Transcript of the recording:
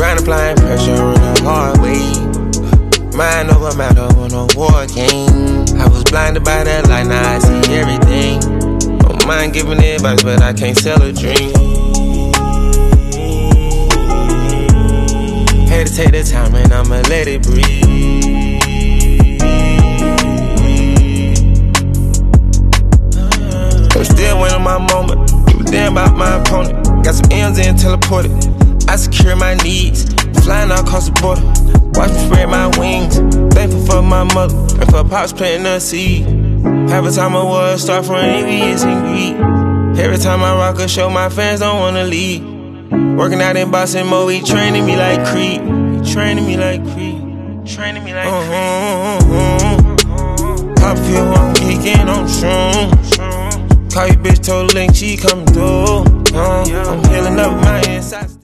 Grind applying pressure on a hard way. Mind over matter on a war game. I was blinded by that light, now I see everything. Don't mind giving advice, but I can't sell a dream. Had to take the time and I'ma let it breathe. I'm still waiting on my moment. Give a damn about my opponent. Got some M's in teleported. I secure my needs. Flying all across the border. Watch me spread my wings. Thankful for my mother and for pops planting the seed. Half the time I was start from envious and greed. Every time I rock a show, my fans don't wanna leave. Working out in Boston, Mo, he training me like Creed. He training me like Creed. Training me like Creed. Pop feel I'm geeking, I'm strong. Call your bitch, told her link, she coming through. I'm healing up my inside.